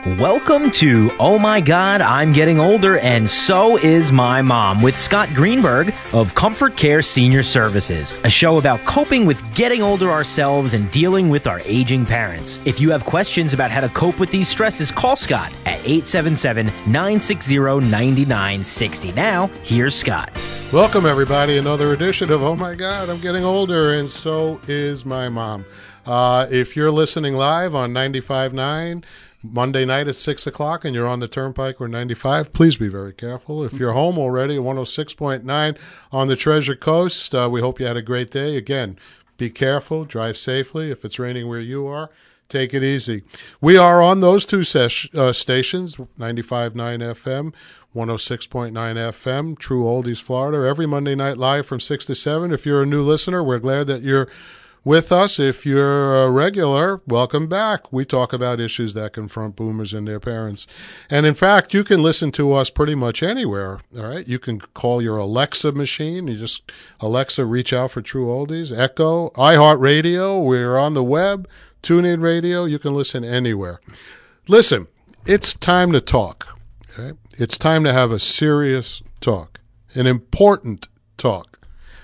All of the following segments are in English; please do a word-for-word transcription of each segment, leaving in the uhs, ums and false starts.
Welcome to Oh My God, I'm Getting Older, and So Is My Mom with Scott Greenberg of Comfort Care Senior Services, a show about coping with getting older ourselves and dealing with our aging parents. If you have questions about how to cope with these stresses, call Scott at eight seven seven, nine six zero, nine nine six zero. Now, here's Scott. Welcome, everybody. Another edition of Oh My God, I'm Getting Older, and So Is My Mom. Uh, if you're listening live on ninety-five point nine, Monday night at six o'clock, and you're on the Turnpike or ninety-five, please be very careful. If you're home already at one oh six point nine on the Treasure Coast, uh, we hope you had a great day. Again, be careful, drive safely. If it's raining where you are, take it easy. We are on those two ses- uh, stations, ninety-five point nine F M, one oh six point nine F M, True Oldies, Florida, every Monday night live from six to seven. If you're a new listener, we're glad that you're with us. If you're a regular, welcome back. We talk about issues that confront boomers and their parents. And in fact, you can listen to us pretty much anywhere, all right? You can call your Alexa machine. You just, Alexa, reach out for True Oldies, Echo, iHeartRadio. We're on the web, TuneIn Radio. You can listen anywhere. Listen, it's time to talk, okay? It's time to have a serious talk, an important talk.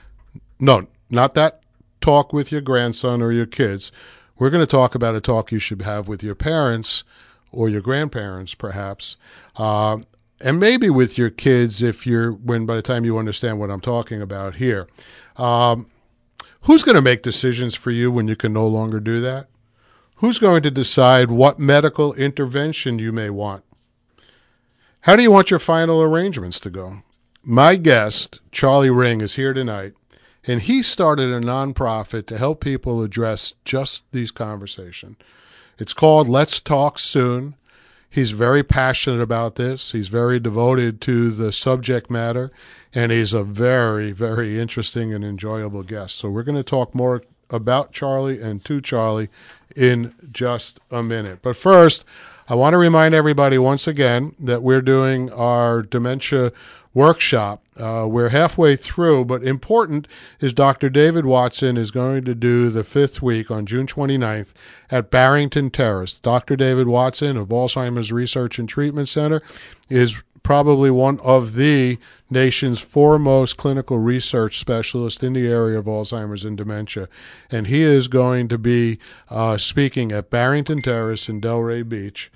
No, not that talk with your grandson or your kids. We're going to talk about a talk you should have with your parents or your grandparents, perhaps, uh, and maybe with your kids if you're, when by the time you understand what I'm talking about here. Um, who's going to make decisions for you when you can no longer do that? Who's going to decide what medical intervention you may want? How do you want your final arrangements to go? My guest, Charlie Ring, is here tonight. And he started a nonprofit to help people address just these conversations. It's called Let's Talk Soon. He's very passionate about this. He's very devoted to the subject matter, and he's a very, very interesting and enjoyable guest. So we're going to talk more about Charlie and to Charlie in just a minute. But first, I want to remind everybody once again that we're doing our dementia workshop. Uh, we're halfway through, but important is Doctor David Watson is going to do the fifth week on June twenty-ninth at Barrington Terrace. Doctor David Watson of Alzheimer's Research and Treatment Center is probably one of the nation's foremost clinical research specialists in the area of Alzheimer's and dementia. And he is going to be uh, speaking at Barrington Terrace in Delray Beach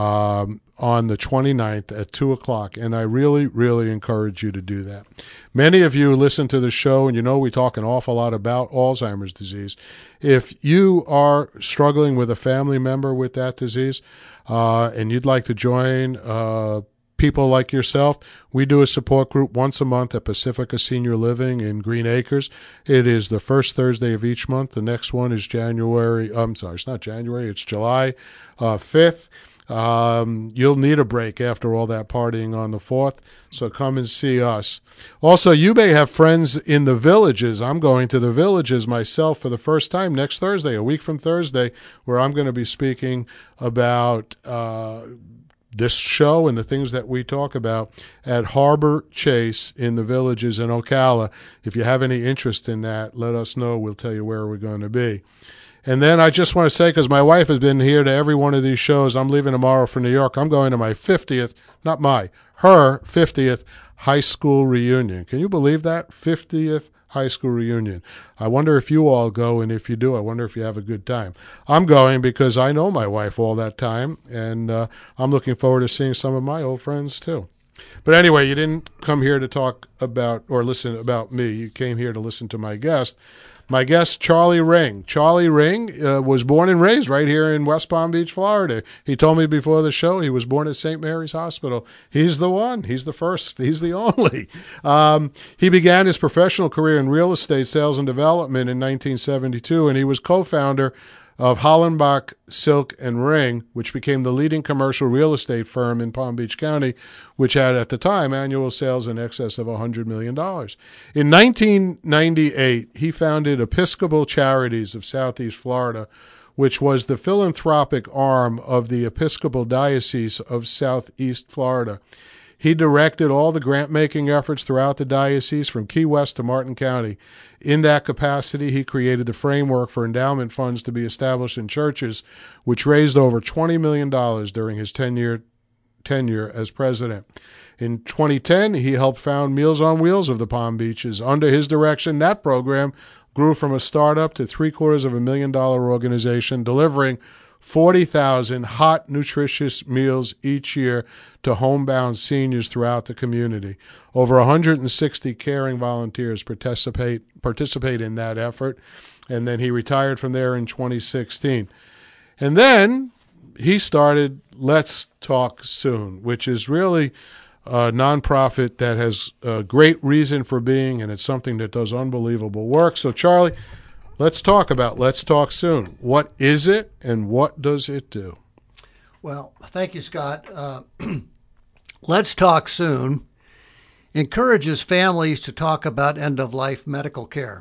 um, on the twenty-ninth at two o'clock. And I really, really encourage you to do that. Many of you listen to the show, and you know we talk an awful lot about Alzheimer's disease. If you are struggling with a family member with that disease uh, and you'd like to join uh people like yourself, we do a support group once a month at Pacifica Senior Living in Green Acres. It is the first Thursday of each month. The next one is January, I'm sorry, it's not January, it's July uh, fifth. Um, you'll need a break after all that partying on the fourth, so come and see us. Also, you may have friends in the villages. I'm going to the villages myself for the first time next Thursday, a week from Thursday, where I'm going to be speaking about uh this show and the things that we talk about at Harbor Chase in the villages in Ocala. If you have any interest in that, let us know. We'll tell you where we're going to be. And then I just want to say, because my wife has been here to every one of these shows, I'm leaving tomorrow for New York. I'm going to my fiftieth, not my, her fiftieth high school reunion. Can you believe that? fiftieth high school reunion. I wonder if you all go, and if you do, I wonder if you have a good time. I'm going because I know my wife all that time, and uh, I'm looking forward to seeing some of my old friends too. But anyway, you didn't come here to talk about or listen about me. You came here to listen to my guest. My guest, Charlie Ring. Charlie Ring uh, was born and raised right here in West Palm Beach, Florida. He told me before the show he was born at Saint Mary's Hospital. He's the one. He's the first. He's the only. Um, he began his professional career in real estate sales and development in nineteen seventy-two, and he was co-founder of Hollenbach, Silk, and Ring, which became the leading commercial real estate firm in Palm Beach County, which had at the time annual sales in excess of one hundred million dollars. In nineteen ninety-eight, he founded Episcopal Charities of Southeast Florida, which was the philanthropic arm of the Episcopal Diocese of Southeast Florida. He directed all the grant-making efforts throughout the diocese from Key West to Martin County. In that capacity, he created the framework for endowment funds to be established in churches, which raised over twenty million dollars during his ten-year tenure as president. In twenty ten, he helped found Meals on Wheels of the Palm Beaches. Under his direction, that program grew from a startup to three-quarters of a million-dollar organization, delivering forty thousand hot, nutritious meals each year to homebound seniors throughout the community. Over one hundred sixty caring volunteers participate participate in that effort, and then he retired from there in twenty sixteen. And then he started Let's Talk Soon, which is really a nonprofit that has a great reason for being, and it's something that does unbelievable work. So, Charlie, let's talk about Let's Talk Soon. What is it, and what does it do? Well, thank you, Scott. Uh, Let's Talk Soon encourages families to talk about end-of-life medical care.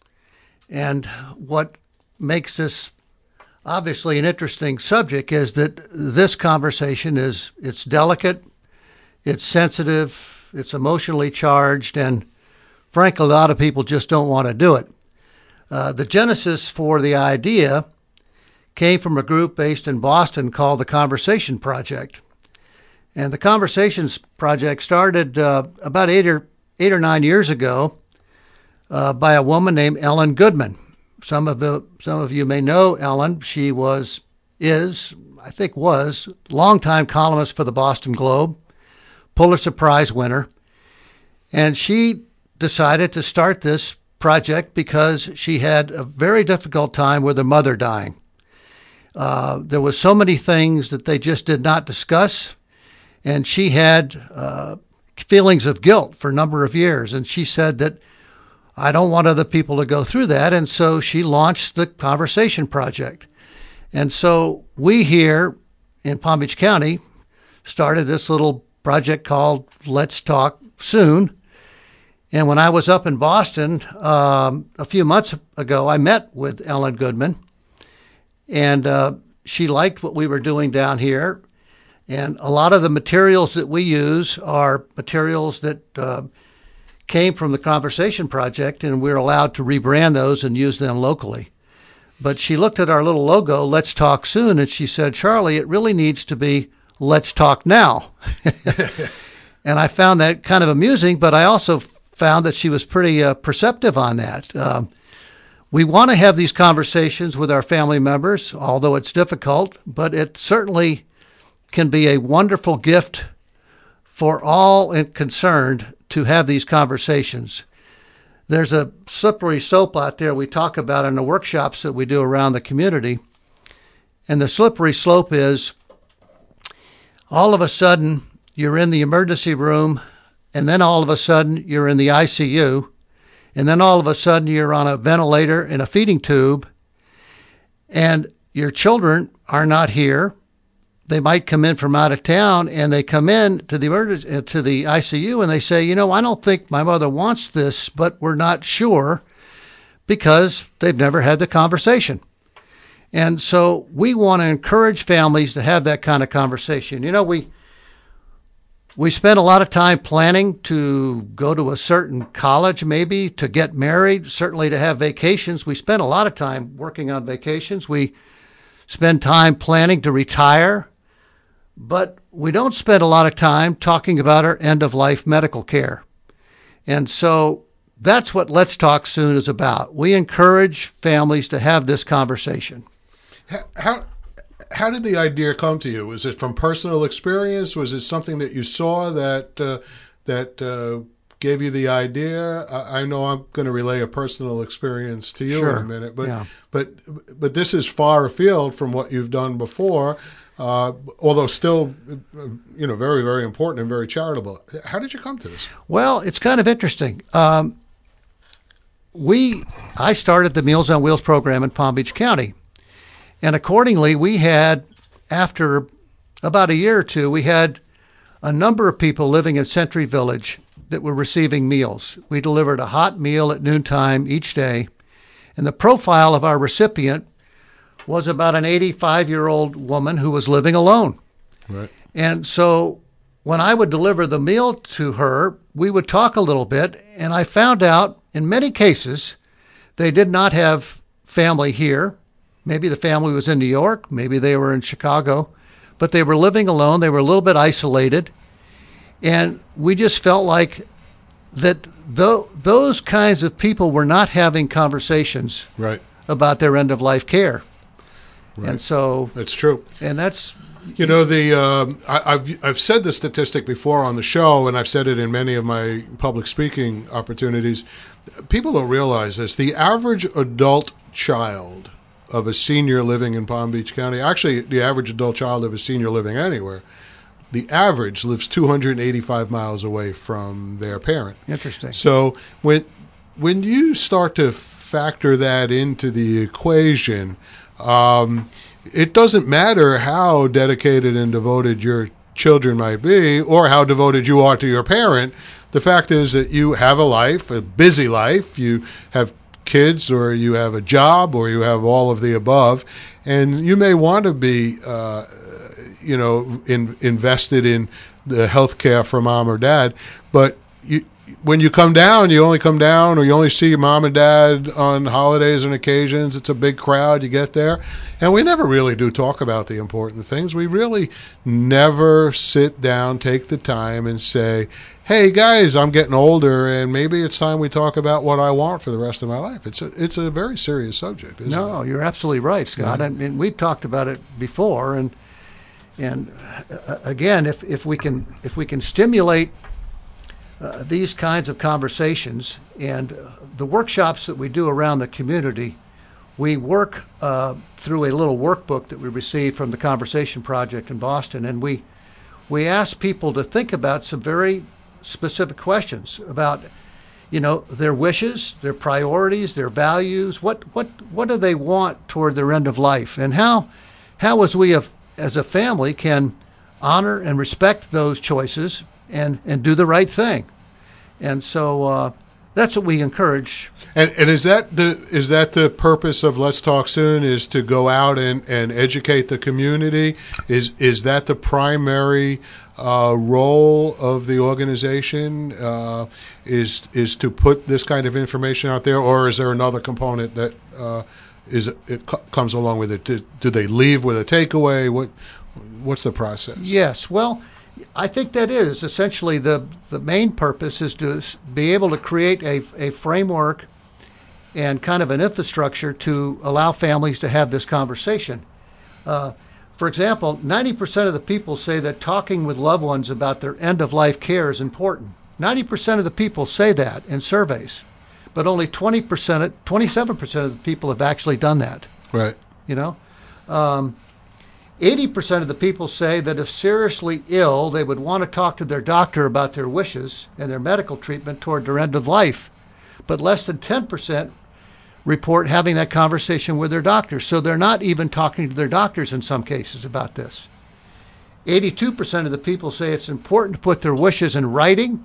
And what makes this obviously an interesting subject is that this conversation is it's delicate, it's sensitive, it's emotionally charged, and frankly, a lot of people just don't want to do it. Uh, the genesis for the idea came from a group based in Boston called the Conversation Project. And the Conversations Project started uh, about eight or eight or nine years ago uh, by a woman named Ellen Goodman. Some of the, some of you may know Ellen. She was, is, I think was, longtime columnist for the Boston Globe, Pulitzer Prize winner. And she decided to start this project because she had a very difficult time with her mother dying. Uh, there was so many things that they just did not discuss, and she had uh, feelings of guilt for a number of years. And she said that, I don't want other people to go through that, and so she launched the Conversation Project. And so we here in Palm Beach County started this little project called Let's Talk Soon. And when I was up in Boston um, a few months ago, I met with Ellen Goodman, and uh, she liked what we were doing down here. And a lot of the materials that we use are materials that uh, came from the Conversation Project, and we're allowed to rebrand those and use them locally. But she looked at our little logo, Let's Talk Soon, and she said, Charlie, it really needs to be Let's Talk Now. And I found that kind of amusing, but I also found that she was pretty uh, perceptive on that. Um, we want to have these conversations with our family members, although it's difficult, but it certainly can be a wonderful gift for all concerned to have these conversations. There's a slippery slope out there we talk about in the workshops that we do around the community. And the slippery slope is all of a sudden you're in the emergency room, and then all of a sudden you're in the I C U, and then all of a sudden you're on a ventilator in a feeding tube, and your children are not here. They might come in from out of town, and they come in to the emergency, to the I C U, and they say, you know, I don't think my mother wants this, but we're not sure because they've never had the conversation. And so we want to encourage families to have that kind of conversation. You know, we we spend a lot of time planning to go to a certain college, maybe to get married, certainly to have vacations. We spend a lot of time working on vacations. We spend time planning to retire. But we don't spend a lot of time talking about our end-of-life medical care. And so that's what Let's Talk Soon is about. We encourage families to have this conversation. How how did the idea come to you? Was it from personal experience? Was it something that you saw that uh, that uh, gave you the idea? I, I know I'm going to relay a personal experience to you sure. in a minute, but yeah. but but this is far afield from what you've done before. Uh, although still, you know, very, very important and very charitable. How did you come to this? Well, it's kind of interesting. Um, we, I started the Meals on Wheels program in Palm Beach County. And accordingly, we had, after about a year or two, we had a number of people living in Century Village that were receiving meals. We delivered a hot meal at noontime each day. And the profile of our recipient was about an eighty-five-year-old woman who was living alone. Right. And so when I would deliver the meal to her, we would talk a little bit, and I found out in many cases they did not have family here. Maybe the family was in New York, maybe they were in Chicago, but they were living alone. They were a little bit isolated, and we just felt like that th- those kinds of people were not having conversations right. about their end-of-life care. Right. And so that's true. And that's you know the um, I, I've I've said the statistic before on the show, and I've said it in many of my public speaking opportunities. People don't realize this. The average adult child of a senior living in Palm Beach County, actually the average adult child of a senior living anywhere, the average lives two hundred eighty-five miles away from their parent. Interesting. So when when you start to factor that into the equation, um, it doesn't matter how dedicated and devoted your children might be or how devoted you are to your parent. The fact is that you have a life, a busy life. You have kids, or you have a job, or you have all of the above, and you may want to be uh, you know, in, invested in the health care for mom or dad. But you, when you come down, you only come down or you only see mom and dad on holidays and occasions. It's a big crowd. You get there. And we never really do talk about the important things. We really never sit down, take the time and say, hey, guys, I'm getting older, and maybe it's time we talk about what I want for the rest of my life. It's a, it's a very serious subject, isn't no, it? You're absolutely right, Scott. Yeah. And, and we've talked about it before, and And uh, again, if, if we can if we can stimulate uh, these kinds of conversations and uh, the workshops that we do around the community, we work uh, through a little workbook that we received from the Conversation Project in Boston, and we we ask people to think about some very specific questions about, you know, their wishes, their priorities, their values. What what what do they want toward their end of life, and how how as we have as a family can honor and respect those choices and, and do the right thing. And so uh, that's what we encourage. And, and is that the is that the purpose of Let's Talk Soon, is to go out and, and educate the community? Is is that the primary uh, role of the organization, uh, is is to put this kind of information out there, or is there another component that uh, is it co- comes along with it? Do, do they leave with a takeaway? What what's the process? Yes, well, I think that is essentially the the main purpose, is to be able to create a a framework and kind of an infrastructure to allow families to have this conversation. Uh, for example, ninety percent of the people say that talking with loved ones about their end of life care is important. ninety percent of the people say that in surveys. But only twenty percent, twenty-seven percent of the people have actually done that. Right. You know, um, eighty percent of the people say that if seriously ill, they would want to talk to their doctor about their wishes and their medical treatment toward their end of life. But less than ten percent report having that conversation with their doctors. So they're not even talking to their doctors in some cases about this. eighty-two percent of the people say it's important to put their wishes in writing,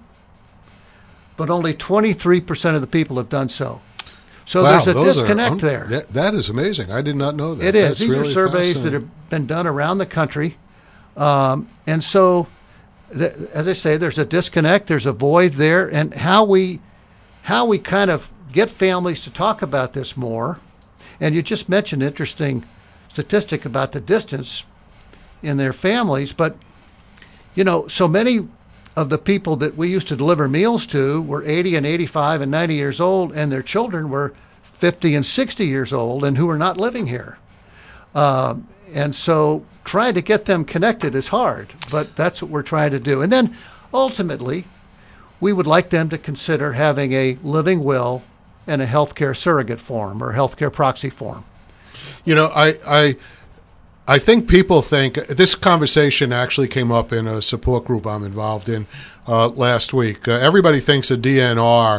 but only twenty-three percent of the people have done so. So wow, there's a those disconnect are un- there. That, that is amazing. I did not know that. It is. That's These really are surveys that have been done around the country. Um, and so, th- as I say, there's a disconnect, there's a void there, and how we, how we kind of get families to talk about this more. And you just mentioned an interesting statistic about the distance in their families, but, you know, so many of the people that we used to deliver meals to were eighty and eighty-five and ninety years old, and their children were fifty and sixty years old and who were not living here. Uh, and so trying to get them connected is hard, but that's what we're trying to do. And then ultimately, we would like them to consider having a living will and a healthcare surrogate form or healthcare proxy form. You know, I, I, I think people think this conversation actually came up in a support group I'm involved in uh, last week. Uh, everybody thinks a D N R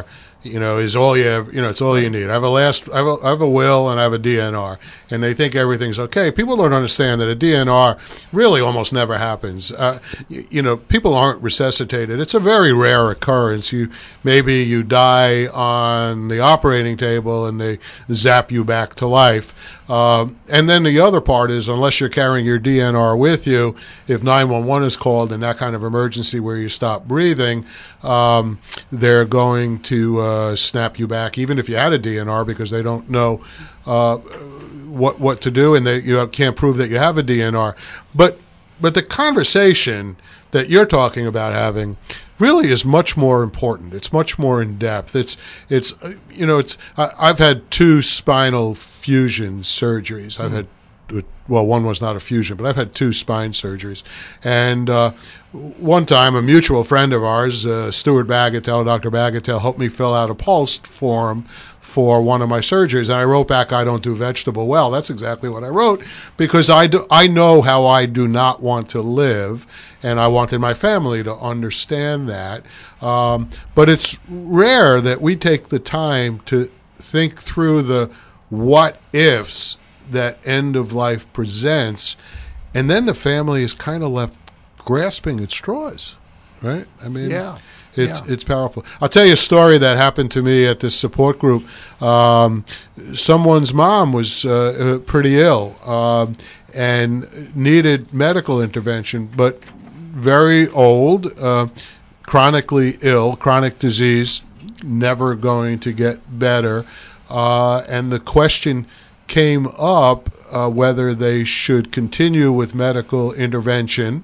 you know, is all you have, you know, it's all you need. I have a last, I have a, I have a will and I have a D N R, and they think everything's okay. People don't understand that a D N R really almost never happens. Uh, you, you know, people aren't resuscitated. It's a very rare occurrence. You maybe you die on the operating table and they zap you back to life. Um, and then the other part is, unless you're carrying your D N R with you, if nine one one is called in that kind of emergency where you stop breathing, um, they're going to uh, snap you back, even if you had a D N R, because they don't know uh, what what to do, and they you can't prove that you have a D N R. But but the conversation that you're talking about having really is much more important. It's much more in depth. It's it's you know it's I, I've had two spinal fusion surgeries. I've had well, one was not a fusion, but I've had two spine surgeries. And uh, one time, a mutual friend of ours, uh, Stuart Bagatelle, Doctor Bagatelle, helped me fill out a pulse form for one of my surgeries. And I wrote back, I don't do vegetable well. That's exactly what I wrote, because I, do, I know how I do not want to live, and I wanted my family to understand that. Um, but it's rare that we take the time to think through the what-ifs that end of life presents, and then the family is kind of left grasping at straws, right? I mean, yeah, it's yeah. it's powerful. I'll tell you a story that happened to me at this support group. Um, someone's mom was uh, pretty ill um, and needed medical intervention, but very old, uh, chronically ill, chronic disease, never going to get better, uh, and the question came up uh, whether they should continue with medical intervention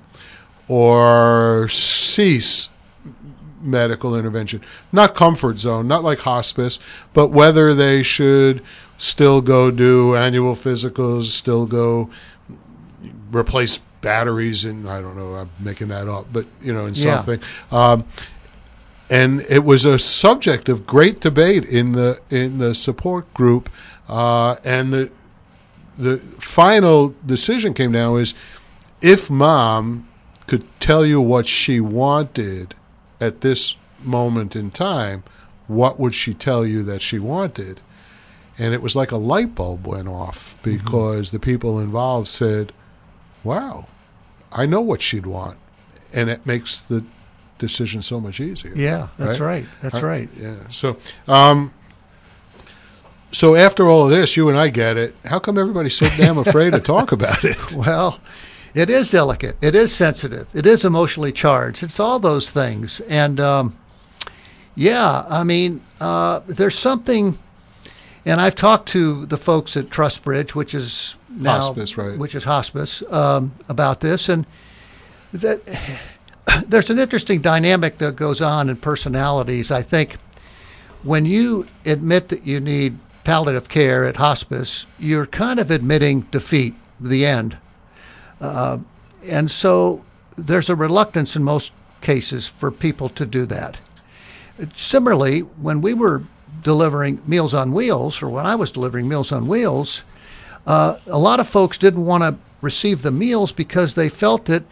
or cease medical intervention. Not comfort zone, not like hospice, but whether they should still go do annual physicals, still go replace batteries in, I don't know, I'm making that up, but, you know, in Yeah. something. Um, and it was a subject of great debate in the in the support group. Uh, and the the final decision came down is, if mom could tell you what she wanted at this moment in time, what would she tell you that she wanted? And it was like a light bulb went off, because mm-hmm. the people involved said, wow, I know what she'd want. And it makes the decision so much easier. Yeah, that's right. right. That's I, right. Yeah. So, um, So after all of this, you and I get it. How come everybody's so damn afraid to talk about it? Well, it is delicate. It is sensitive. It is emotionally charged. It's all those things. And, um, yeah, I mean, uh, there's something, and I've talked to the folks at TrustBridge, which is now, hospice, right? Which is hospice, um, about this. And that there's an interesting dynamic that goes on in personalities. I think when you admit that you need palliative care at hospice, you're kind of admitting defeat, the end. Uh, and so there's a reluctance in most cases for people to do that. Similarly, when we were delivering Meals on Wheels, or when I was delivering Meals on Wheels, uh, a lot of folks didn't want to receive the meals because they felt that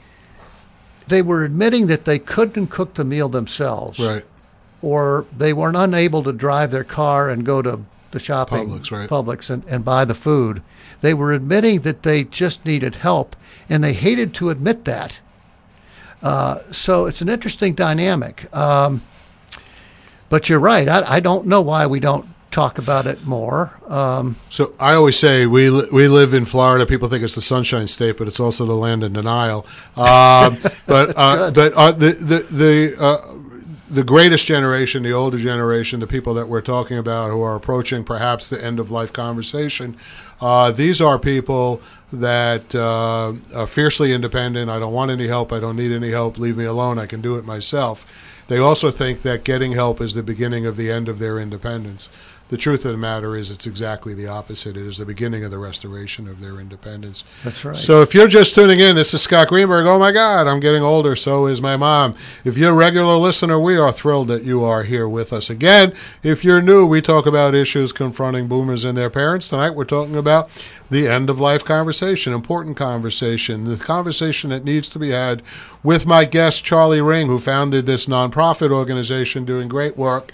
they were admitting that they couldn't cook the meal themselves. Right. Or they were unable to drive their car and go to the shopping Publix, right. Publix and, and buy the food. They were admitting that they just needed help, and they hated to admit that. Uh, so it's an interesting dynamic. Um, but you're right. I, I don't know why we don't talk about it more. Um, so I always say we li- we live in Florida. People think it's the Sunshine State, but it's also the land of denial. Um, but uh, but uh, the the the. Uh, The greatest generation, the older generation, the people that we're talking about who are approaching perhaps the end of life conversation, uh, these are people that uh, are fiercely independent. I don't want any help. I don't need any help. Leave me alone. I can do it myself. They also think that getting help is the beginning of the end of their independence. The truth of the matter is it's exactly the opposite. It is the beginning of the restoration of their independence. That's right. So if you're just tuning in, this is Scott Greenberg. Oh, my God, I'm getting older. So is my mom. If you're a regular listener, we are thrilled that you are here with us again. If you're new, we talk about issues confronting boomers and their parents. Tonight we're talking about the end-of-life conversation, important conversation, the conversation that needs to be had with my guest, Charlie Ring, who founded this nonprofit organization doing great work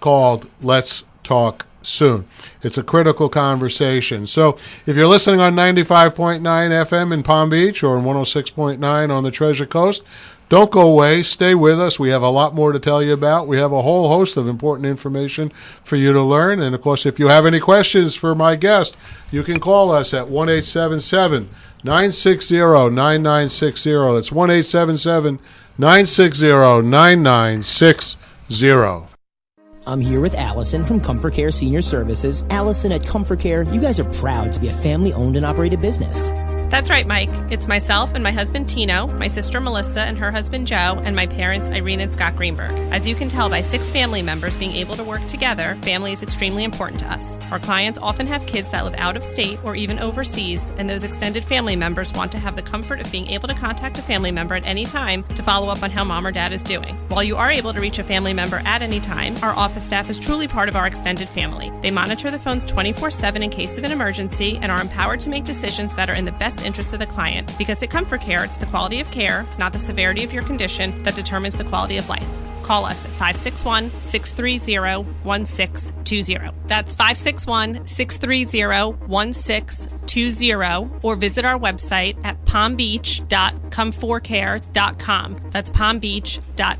called Let's Talk Soon. It's a critical conversation. So if you're listening on ninety-five point nine F M in Palm Beach or one oh six point nine on the Treasure Coast, don't go away. Stay with us. We have a lot more to tell you about. We have a whole host of important information for you to learn. And, of course, if you have any questions for my guest, you can call us at one eight seven seven, nine six zero, nine nine six zero. That's one eight seven seven, nine six zero, nine nine six zero. I'm here with Allison from Comfort Care Senior Services. Allison, at Comfort Care, you guys are proud to be a family-owned and operated business. That's right, Mike. It's myself and my husband Tino, my sister Melissa and her husband Joe, and my parents Irene and Scott Greenberg. As you can tell by six family members being able to work together, family is extremely important to us. Our clients often have kids that live out of state or even overseas, and those extended family members want to have the comfort of being able to contact a family member at any time to follow up on how mom or dad is doing. While you are able to reach a family member at any time, our office staff is truly part of our extended family. They monitor the phones twenty-four seven in case of an emergency and are empowered to make decisions that are in the best interest of the client, because at Comfort Care, it's the quality of care, not the severity of your condition, that determines the quality of life. Call us at five six one, six three zero, one six two zero. That's five six one, six three zero, one six two zero, or visit our website at palm beach dot comforcare dot com. That's palm beach dot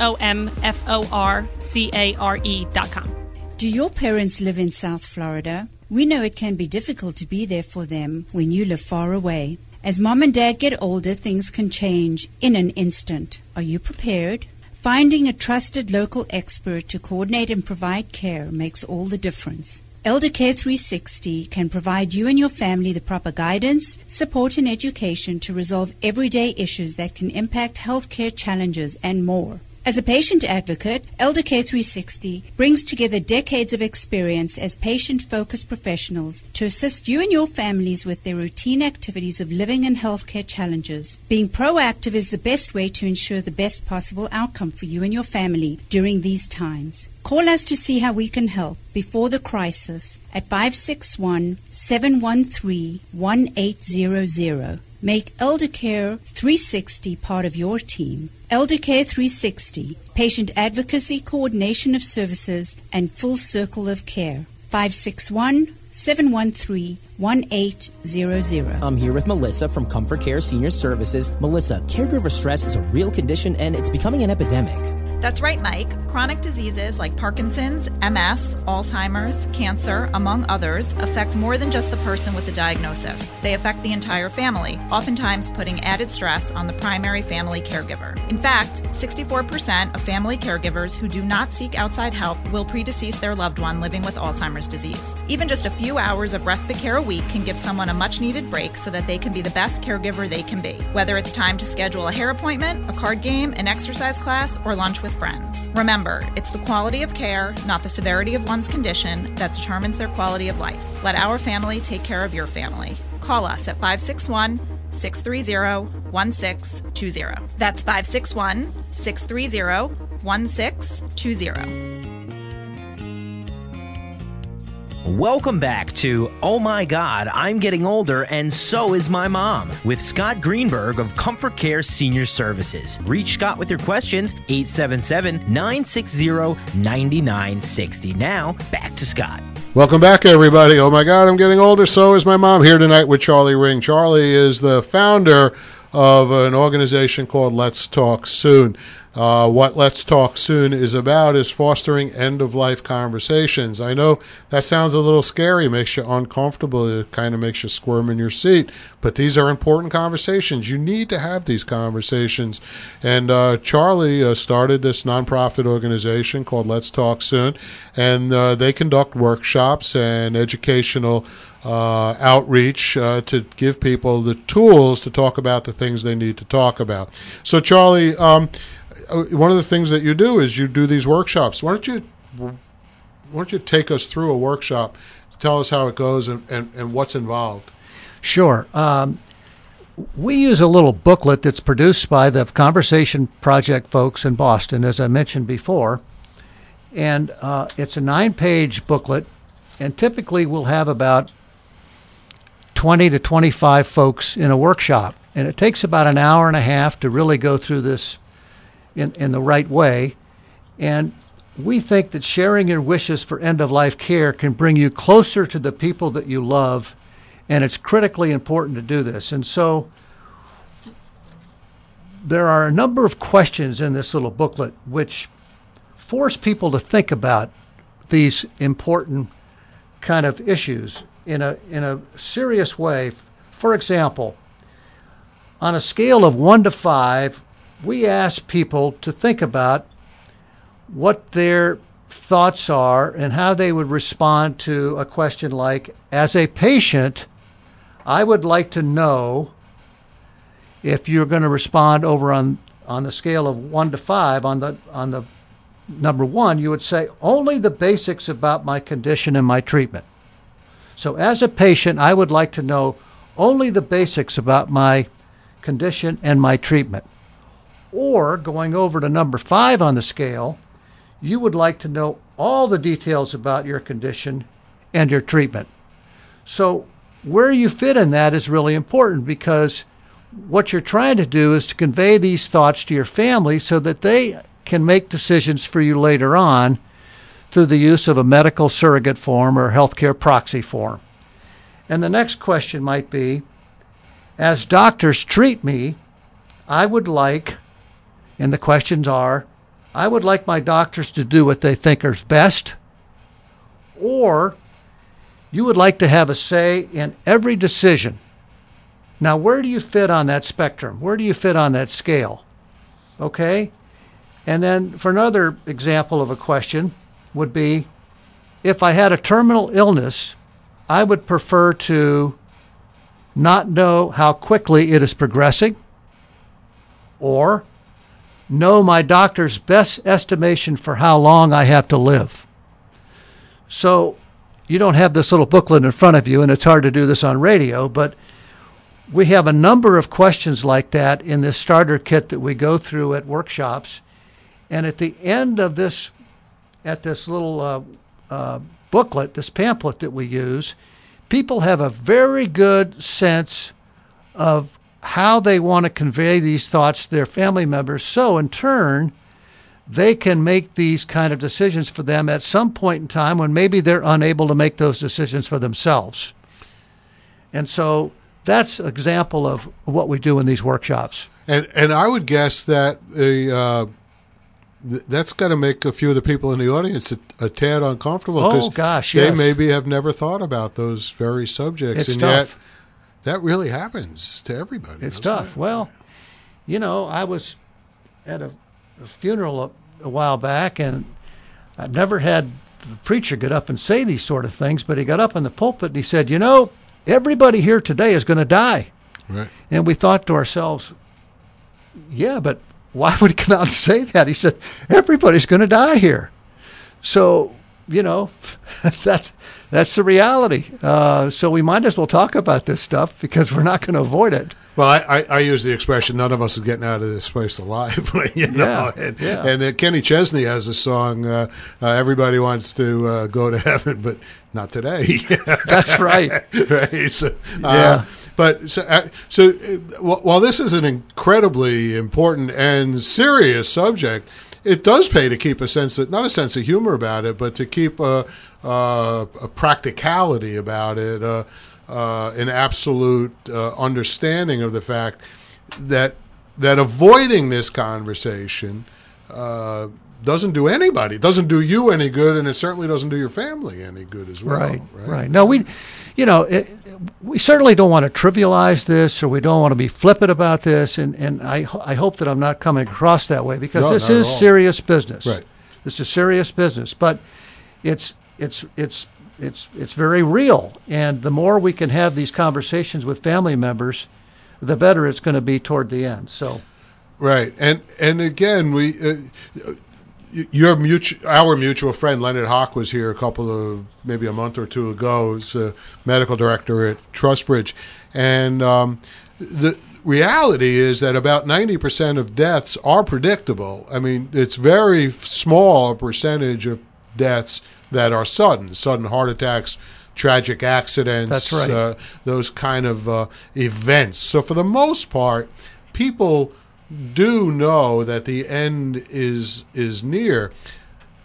comforcare dot com. Do your parents live in South Florida? We know it can be difficult to be there for them when you live far away. As mom and dad get older, things can change in an instant. Are you prepared? Finding a trusted local expert to coordinate and provide care makes all the difference. Elder Care three sixty can provide you and your family the proper guidance, support, and education to resolve everyday issues that can impact healthcare challenges and more. As a patient advocate, Elder Care three sixty brings together decades of experience as patient-focused professionals to assist you and your families with their routine activities of living and healthcare challenges. Being proactive is the best way to ensure the best possible outcome for you and your family during these times. Call us to see how we can help before the crisis at five six one, seven one three, one eight zero zero. Make Elder Care three sixty part of your team. Elder Care three sixty, patient advocacy, coordination of services, and full circle of care. five six one, seven one three, one eight zero zero. I'm here with Melissa from Comfort Care Senior Services. Melissa, caregiver stress is a real condition and it's becoming an epidemic. That's right, Mike. Chronic diseases like Parkinson's, M S, Alzheimer's, cancer, among others, affect more than just the person with the diagnosis. They affect the entire family, oftentimes putting added stress on the primary family caregiver. In fact, sixty-four percent of family caregivers who do not seek outside help will predecease their loved one living with Alzheimer's disease. Even just a few hours of respite care a week can give someone a much-needed break so that they can be the best caregiver they can be. Whether it's time to schedule a hair appointment, a card game, an exercise class, or lunch with friends. Remember, it's the quality of care, not the severity of one's condition, that determines their quality of life. Let our family take care of your family. Call us at five six one, six three zero, one six two zero. That's five six one, six three zero, one six two zero. Welcome back to Oh My God, I'm Getting Older and So Is My Mom with Scott Greenberg of Comfort Care Senior Services. Reach Scott with your questions, eight seven seven, nine six zero, nine nine six zero. Now, back to Scott. Welcome back, everybody. Oh my God, I'm getting older. So is my mom. Here tonight with Charlie Ring. Charlie is the founder of an organization called Let's Talk Soon. Uh, what Let's Talk Soon is about is fostering end-of-life conversations. I know that sounds a little scary, makes you uncomfortable, it kind of makes you squirm in your seat, but these are important conversations. You need to have these conversations. And uh, Charlie uh, started this nonprofit organization called Let's Talk Soon, and uh, they conduct workshops and educational Uh, outreach uh, to give people the tools to talk about the things they need to talk about. So, Charlie, um, one of the things that you do is you do these workshops. Why don't you why don't you take us through a workshop, tell us how it goes and, and, and what's involved? Sure. Um, we use a little booklet that's produced by the Conversation Project folks in Boston, as I mentioned before. And uh, it's a nine-page booklet, and typically we'll have about twenty to twenty-five folks in a workshop. And it takes about an hour and a half to really go through this in, in the right way. And we think that sharing your wishes for end-of-life care can bring you closer to the people that you love, and it's critically important to do this. And so there are a number of questions in this little booklet which force people to think about these important kind of issues in a in a serious way. For example, on a scale of one to five, we ask people to think about what their thoughts are and how they would respond to a question like, as a patient, I would like to know. If you're going to respond over on, on the scale of one to five, on the on the number one, you would say only the basics about my condition and my treatment. So as a patient, I would like to know only the basics about my condition and my treatment. Or going over to number five on the scale, you would like to know all the details about your condition and your treatment. So where you fit in that is really important, because what you're trying to do is to convey these thoughts to your family so that they can make decisions for you later on through the use of a medical surrogate form or healthcare proxy form. And the next question might be, as doctors treat me, I would like, and the questions are, I would like my doctors to do what they think is best, or you would like to have a say in every decision. Now, where do you fit on that spectrum? Where do you fit on that scale? Okay? And then for another example of a question would be, if I had a terminal illness, I would prefer to not know how quickly it is progressing, or know my doctor's best estimation for how long I have to live. So you don't have this little booklet in front of you, and it's hard to do this on radio, but we have a number of questions like that in this starter kit that we go through at workshops. And at the end of this, at this little uh, uh, booklet, this pamphlet that we use, people have a very good sense of how they want to convey these thoughts to their family members. So in turn, they can make these kind of decisions for them at some point in time when maybe they're unable to make those decisions for themselves. And so that's an example of what we do in these workshops. And and I would guess that a, uh, th- that's got to make a few of the people in the audience a, a tad uncomfortable. Oh, gosh, they yes. maybe have never thought about those very subjects. It's and tough. Yet that really happens to everybody. It's doesn't tough. it? Well, you know, I was at a, a funeral a, a while back, and I've never had the preacher get up and say these sort of things, but he got up in the pulpit and he said, you know, everybody here today is going to die. Right. And we thought to ourselves, yeah, but why would he come out and say that? He said, everybody's going to die here. So, you know, that's, that's the reality. Uh, so we might as well talk about this stuff because we're not going to avoid it. Well, I, I, I use the expression, none of us are getting out of this place alive. you know? Yeah, and yeah. and uh, Kenny Chesney has a song, uh, uh, everybody wants to uh, go to heaven, but not today. That's right. right. So, uh, Yeah. But so, uh, so uh, while this is an incredibly important and serious subject, it does pay to keep a sense of, not a sense of humor about it, but to keep a, a, a practicality about it, uh, uh, an absolute uh, understanding of the fact that that avoiding this conversation uh, doesn't do anybody, doesn't do you any good, and it certainly doesn't do your family any good as well. Right, right. right. No, we, you know, it, we certainly don't want to trivialize this, or we don't want to be flippant about this, and, and I ho- I hope that I'm not coming across that way, because No, this not at is all. serious business. Right. This is serious business, but it's it's it's it's it's very real, and the more we can have these conversations with family members, the better it's going to be toward the end. So, right, and and again, we. Uh, Your mutual, our mutual friend Leonard Hawk was here a couple of maybe a month or two ago. He's a medical director at Trustbridge, and um, the reality is that about ninety percent of deaths are predictable. I mean, it's very small percentage of deaths that are sudden, sudden heart attacks, tragic accidents. That's right. Uh, those kind of uh, events. So for the most part, people do know that the end is is near.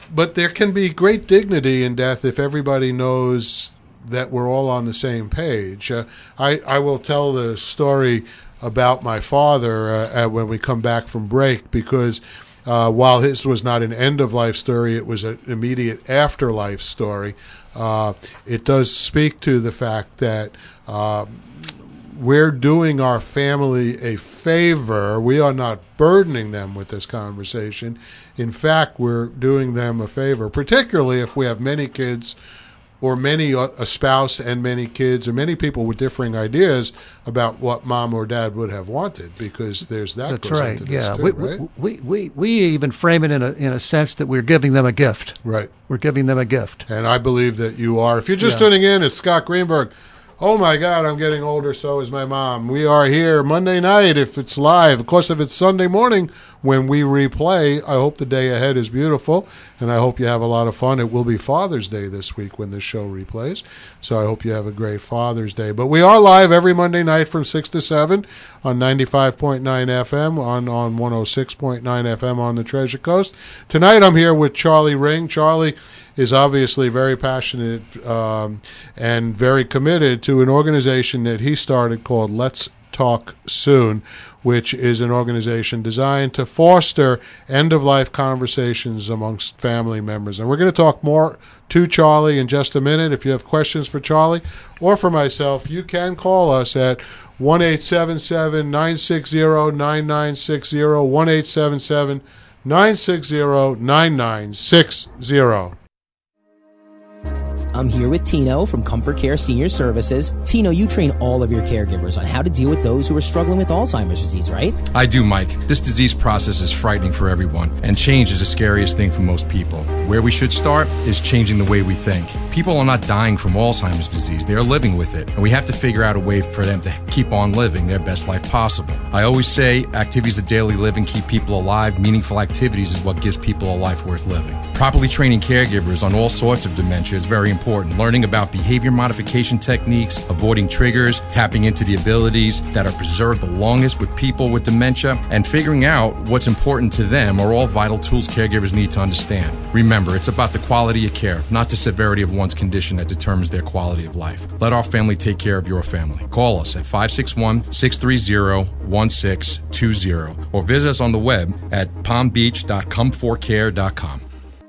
but there can be great dignity in death if everybody knows that we're all on the same page. Uh, I, I will tell the story about my father uh, uh, when we come back from break, because uh, while his was not an end-of-life story, it was an immediate afterlife story. Uh, it does speak to the fact that uh, we're doing our family a favor. We are not burdening them with this conversation. In fact, we're doing them a favor, particularly if we have many kids or many a spouse and many kids or many people with differing ideas about what mom or dad would have wanted, because there's that That's goes right. into this Yeah, too, we, right? we, we we even frame it in a in a sense that we're giving them a gift. Right. We're giving them a gift. And I believe that you are. If you're just Yeah. tuning in, it's Scott Greenberg. Oh my God, I'm getting older, so is my mom. We are here Monday night if it's live. Of course, if it's Sunday morning when we replay, I hope the day ahead is beautiful, and I hope you have a lot of fun. It will be Father's Day this week when this show replays, so I hope you have a great Father's Day. But we are live every Monday night from six to seven on ninety-five point nine F M, on, on one oh six point nine F M on the Treasure Coast. Tonight I'm here with Charlie Ring. Charlie is obviously very passionate um, and very committed to an organization that he started called Let's Talk Soon, which is an organization designed to foster end-of-life conversations amongst family members. And we're going to talk more to Charlie in just a minute. If you have questions for Charlie or for myself, you can call us at one eight seven seven, nine six zero, nine nine six zero, one eight seven seven, nine six zero, nine nine six zero. I'm here with Tino from Comfort Care Senior Services. Tino, you train all of your caregivers on how to deal with those who are struggling with Alzheimer's disease, right? I do, Mike. This disease process is frightening for everyone, and change is the scariest thing for most people. Where we should start is changing the way we think. People are not dying from Alzheimer's disease. They are living with it, and we have to figure out a way for them to keep on living their best life possible. I always say activities of daily living keep people alive. Meaningful activities is what gives people a life worth living. Properly training caregivers on all sorts of dementia is very important. Learning about behavior modification techniques, avoiding triggers, tapping into the abilities that are preserved the longest with people with dementia, and figuring out what's important to them are all vital tools caregivers need to understand. Remember, it's about the quality of care, not the severity of one's condition, that determines their quality of life. Let our family take care of your family. Call us at five six one, six three zero, one six two zero or visit us on the web at palm beach dot com for care dot com.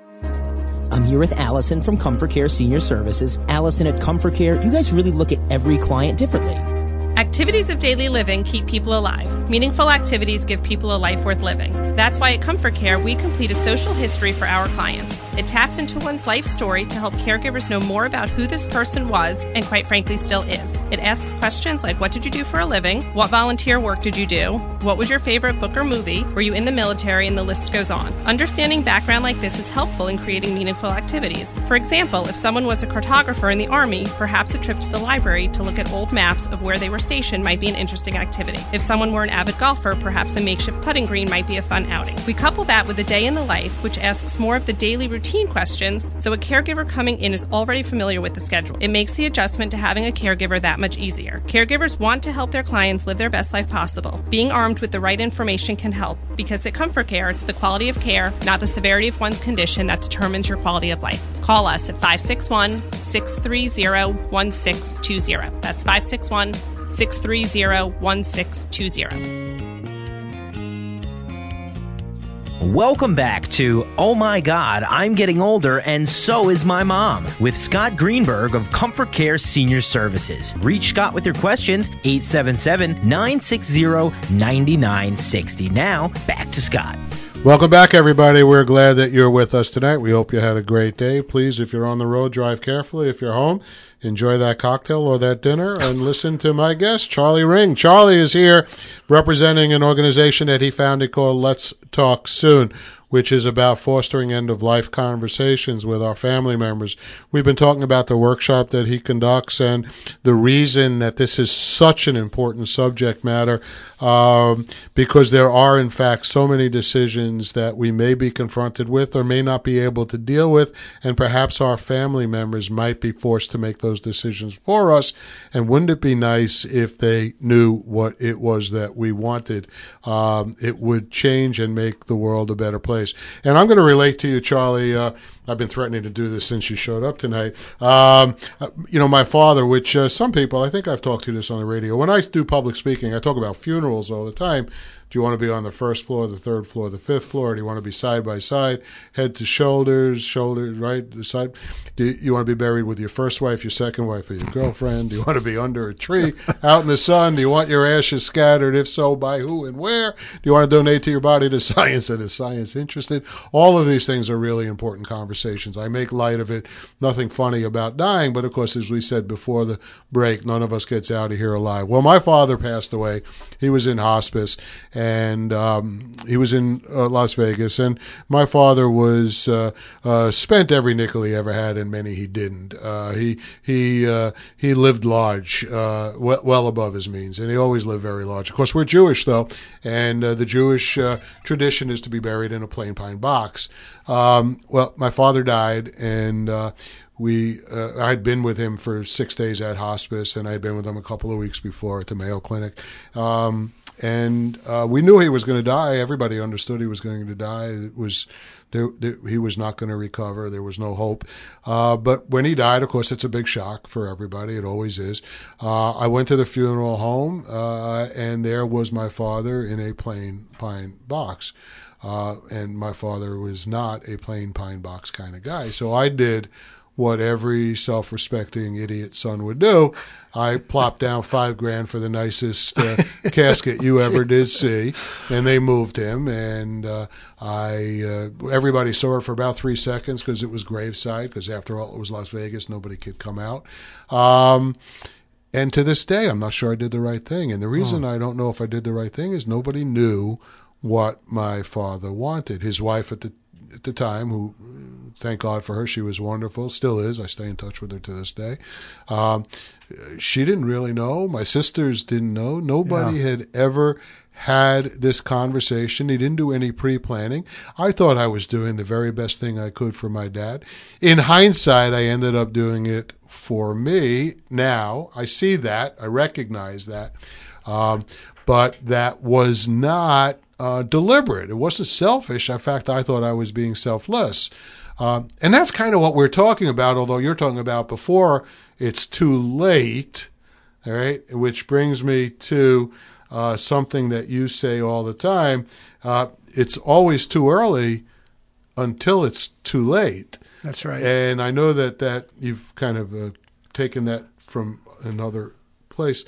I'm here with Allison from Comfort Care Senior Services. Allison, at Comfort Care, you guys really look at every client differently. Activities of daily living keep people alive. Meaningful activities give people a life worth living. That's why at Comfort Care, we complete a social history for our clients. It taps into one's life story to help caregivers know more about who this person was and, quite frankly, still is. It asks questions like, what did you do for a living? What volunteer work did you do? What was your favorite book or movie? Were you in the military? And the list goes on. Understanding background like this is helpful in creating meaningful activities. For example, if someone was a cartographer in the Army, perhaps a trip to the library to look at old maps of where they were station might be an interesting activity. If someone were an avid golfer, perhaps a makeshift putting green might be a fun outing. We couple that with a day in the life, which asks more of the daily routine questions, so a caregiver coming in is already familiar with the schedule. It makes the adjustment to having a caregiver that much easier. Caregivers want to help their clients live their best life possible. Being armed with the right information can help, because at Comfort Care, it's the quality of care, not the severity of one's condition, that determines your quality of life. Call us at five six one, six three zero, one six two zero. That's five six one, six three zero, one six two zero. Welcome back to Oh My God, I'm Getting Older and So Is My Mom with Scott Greenberg of Comfort Care Senior Services. Reach Scott with your questions, eight seven seven, nine six zero, nine nine six zero. Now, back to Scott. Welcome back, everybody. We're glad that you're with us tonight. We hope you had a great day. Please, if you're on the road, drive carefully. If you're home, enjoy that cocktail or that dinner and listen to my guest, Charlie Ring. Charlie is here representing an organization that he founded called Let's Talk Soon, which is about fostering end-of-life conversations with our family members. We've been talking about the workshop that he conducts and the reason that this is such an important subject matter, um, because there are, in fact, so many decisions that we may be confronted with or may not be able to deal with, and perhaps our family members might be forced to make those those decisions for us. And wouldn't it be nice if they knew what it was that we wanted? Um, it would change and make the world a better place. And I'm going to relate to you, Charlie. Uh, I've been threatening to do this since you showed up tonight. Um, you know, my father, which uh, some people, I think I've talked to this on the radio. When I do public speaking, I talk about funerals all the time. Do you want to be on the first floor, the third floor, the fifth floor? Do you want to be side by side, head to shoulders, shoulders, right, the side? Do you want to be buried with your first wife, your second wife, or your girlfriend? Do you want to be under a tree, out in the sun? Do you want your ashes scattered? If so, by who and where? Do you want to donate to your body to science and is science interested? All of these things are really important conversations. I make light of it. Nothing funny about dying, but of course, as we said before the break, none of us gets out of here alive. Well, my father passed away. He was in hospice. And um, he was in uh, Las Vegas, and my father was uh, uh, spent every nickel he ever had, and many he didn't. Uh, he he uh, he lived large, uh, well, well above his means, and he always lived very large. Of course, we're Jewish though, and uh, the Jewish uh, tradition is to be buried in a plain pine box. Um, well, my father died, and uh, we uh, I'd been with him for six days at hospice, and I'd been with him a couple of weeks before at the Mayo Clinic. Um, And uh, we knew he was going to die. Everybody understood he was going to die. It was there, there, he was not going to recover. There was no hope. Uh, but when he died, of course, it's a big shock for everybody. It always is. Uh, I went to the funeral home, uh, and there was my father in a plain pine box. Uh, and my father was not a plain pine box kind of guy. So I did what every self-respecting idiot son would do. I plopped down five grand for the nicest uh, casket you ever did see, and they moved him. And uh, I, uh, everybody saw it for about three seconds because it was graveside. Because after all, it was Las Vegas; nobody could come out. Um, and to this day, I'm not sure I did the right thing. And the reason oh. I don't know if I did the right thing is nobody knew what my father wanted. His wife at the at the time, who, thank God for her, she was wonderful, still is. I stay in touch with her to this day. Um, she didn't really know. My sisters didn't know. Nobody yeah. had ever had this conversation. He didn't do any pre-planning. I thought I was doing the very best thing I could for my dad. In hindsight, I ended up doing it for me. Now, I see that. I recognize that. Um, but that was not Uh, deliberate. It wasn't selfish. In fact, I thought I was being selfless. Uh, and that's kind of what we're talking about, although you're talking about before it's too late, all right? Which brings me to uh, something that you say all the time. Uh, it's always too early until it's too late. That's right. And I know that, that you've kind of uh, taken that from another place.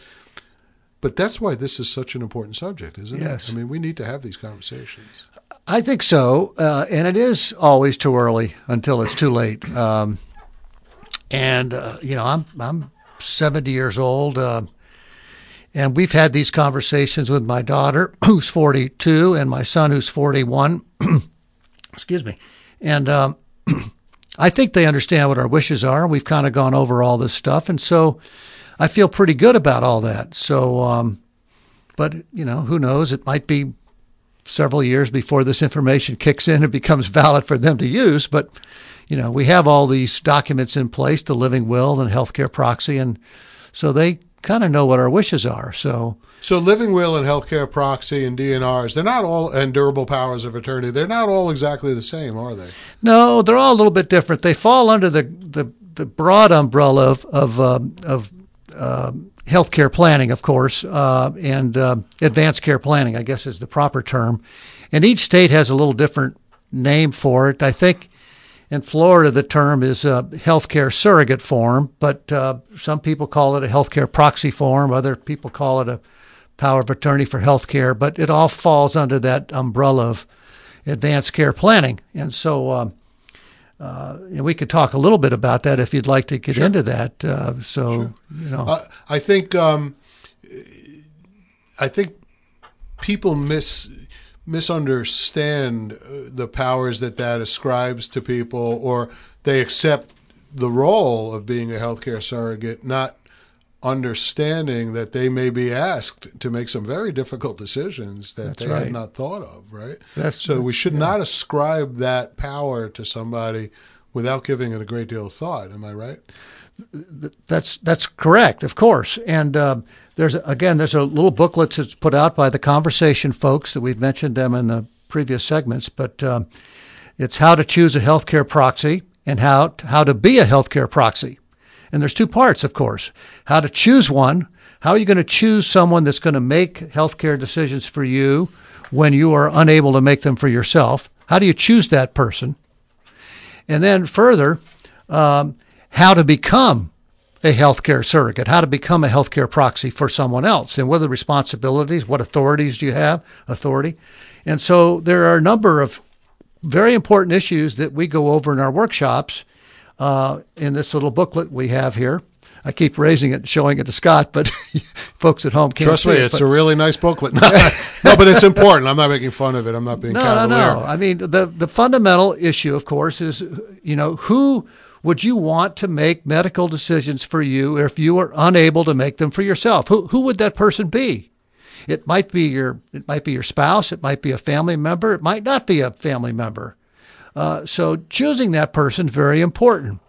But that's why this is such an important subject, isn't yes. it? I mean, we need to have these conversations. I think so, uh, and it is always too early until it's too late. Um, and uh, you know, I'm I'm seventy years old, uh, and we've had these conversations with my daughter, who's forty-two, and my son, who's forty-one. Excuse me, and um, I think they understand what our wishes are. We've kind of gone over all this stuff, and so I feel pretty good about all that. So, um, but, you know, who knows? It might be several years before this information kicks in and becomes valid for them to use. But, you know, we have all these documents in place, the living will and healthcare proxy, and so they kind of know what our wishes are. So, so living will and healthcare proxy and D N Rs, they're not all, and durable powers of attorney, they're not all exactly the same, are they? No, they're all a little bit different. They fall under the, the, the broad umbrella of, of, um, of, Uh, healthcare planning, of course, uh, and uh, advanced care planning, I guess is the proper term. And each state has a little different name for it. I think in Florida the term is uh, healthcare surrogate form, but uh, some people call it a healthcare proxy form. Other people call it a power of attorney for healthcare, but it all falls under that umbrella of advanced care planning. And so um, Uh, and we could talk a little bit about that if you'd like to get sure. into that. Uh, so, sure. you know, uh, I think um, I think people miss misunderstand the powers that that ascribes to people, or they accept the role of being a healthcare surrogate, not understanding that they may be asked to make some very difficult decisions that That's they right. had not thought of, right? That's, so we should yeah. not ascribe that power to somebody without giving it a great deal of thought. Am I right? th- that's that's correct, of course. And uh, there's again, there's a little booklet that's put out by the Conversation folks that we've mentioned them in the previous segments, but um, it's how to choose a healthcare proxy and how how to be a healthcare proxy. And there's two parts, of course. How to choose one. How are you going to choose someone that's going to make healthcare decisions for you when you are unable to make them for yourself? How do you choose that person? And then further, um, how to become a healthcare surrogate, how to become a healthcare proxy for someone else, and what are the responsibilities, what authorities do you have, authority. And so there are a number of very important issues that we go over in our workshops uh, in this little booklet we have here. I keep raising it and showing it to Scott, but folks at home can't Trust see me, it, it's but, a really nice booklet. No, but it's important. I'm not making fun of it. I'm not being no, cavalier. No, no, I mean, the, the fundamental issue, of course, is, you know, who would you want to make medical decisions for you if you are unable to make them for yourself? Who who would that person be? It might be your it might be your spouse. It might be a family member. It might not be a family member. Uh, so choosing that person is very important.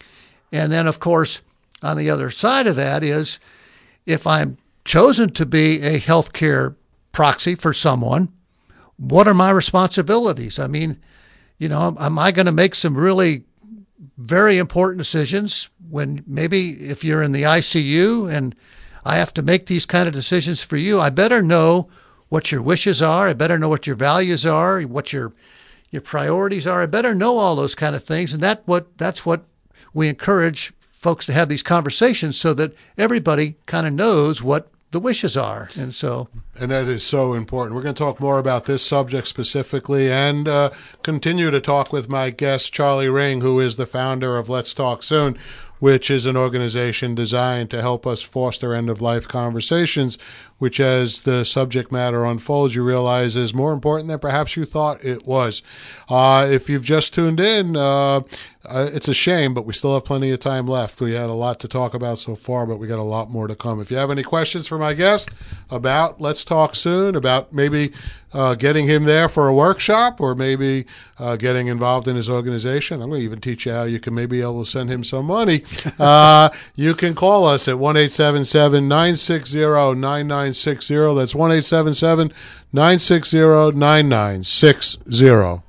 And then, of course, on the other side of that is if I'm chosen to be a healthcare proxy for someone, what are my responsibilities? I mean, you know, am I going to make some really very important decisions when maybe if you're in the I C U and I have to make these kind of decisions for you? I better know what your wishes are. I better know what your values are, what your your priorities are. I better know all those kind of things. And that what that's what we encourage folks to have these conversations so that everybody kind of knows what the wishes are. And so, and that is so important. We're going to talk more about this subject specifically and uh, continue to talk with my guest, Charlie Ring, who is the founder of Let's Talk Soon, which is an organization designed to help us foster end-of-life conversations, which as the subject matter unfolds, you realize is more important than perhaps you thought it was. Uh, if you've just tuned in, uh, uh, it's a shame, but we still have plenty of time left. We had a lot to talk about so far, but we got a lot more to come. If you have any questions for my guest about Let's Talk Soon, about maybe uh, getting him there for a workshop or maybe uh, getting involved in his organization, I'm going to even teach you how you can maybe be able to send him some money. uh, you can call us at one eight seven seven, nine six zero, nine nine six zero. That's one eight seven seven, nine six zero, nine nine six zero.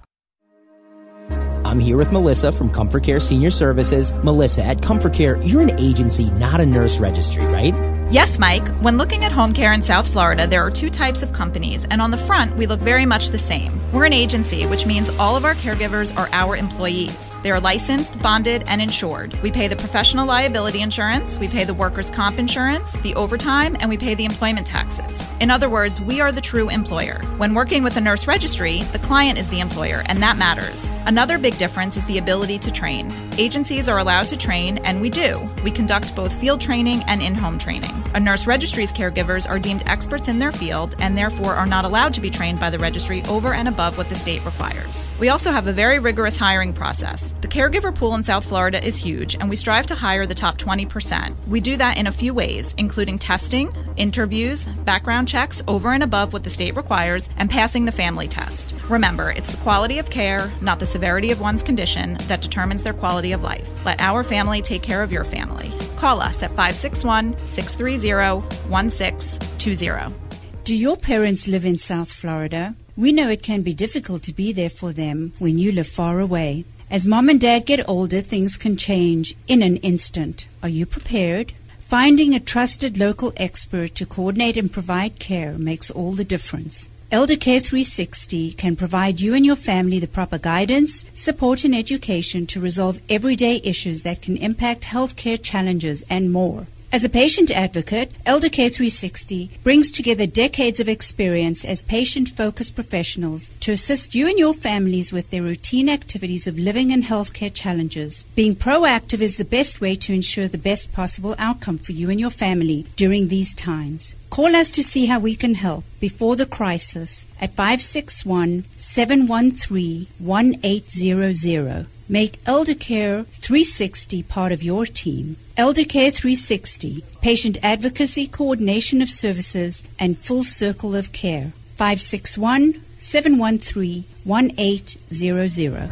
I'm here with Melissa from Comfort Care Senior Services. Melissa, at Comfort Care, you're an agency, not a nurse registry, right? Yes, Mike. When looking at home care in South Florida, there are two types of companies, and on the front, we look very much the same. We're an agency, which means all of our caregivers are our employees. They are licensed, bonded, and insured. We pay the professional liability insurance, we pay the workers' comp insurance, the overtime, and we pay the employment taxes. In other words, we are the true employer. When working with a nurse registry, the client is the employer, and that matters. Another big difference is the ability to train. Agencies are allowed to train, and we do. We conduct both field training and in-home training. A nurse registry's caregivers are deemed experts in their field and therefore are not allowed to be trained by the registry over and above what the state requires. We also have a very rigorous hiring process. The caregiver pool in South Florida is huge, and we strive to hire the top twenty percent. We do that in a few ways, including testing, interviews, background checks over and above what the state requires, and passing the family test. Remember, it's the quality of care, not the severity of one's condition, that determines their quality of life. Let our family take care of your family. Call us at five six one, six three zero, one six two zero. Do your parents live in South Florida? We know it can be difficult to be there for them when you live far away. As mom and dad get older, things can change in an instant. Are you prepared? Finding a trusted local expert to coordinate and provide care makes all the difference. Elder Care three sixty can provide you and your family the proper guidance, support, and education to resolve everyday issues that can impact healthcare challenges and more. As a patient advocate, Elder Care three sixty brings together decades of experience as patient-focused professionals to assist you and your families with their routine activities of living and healthcare challenges. Being proactive is the best way to ensure the best possible outcome for you and your family during these times. Call us to see how we can help before the crisis at five six one, seven one three, one eight zero zero. Make Elder Care three sixty part of your team. Elder Care three sixty, patient advocacy, coordination of services, and full circle of care. five six one, seven one three, one eight zero zero.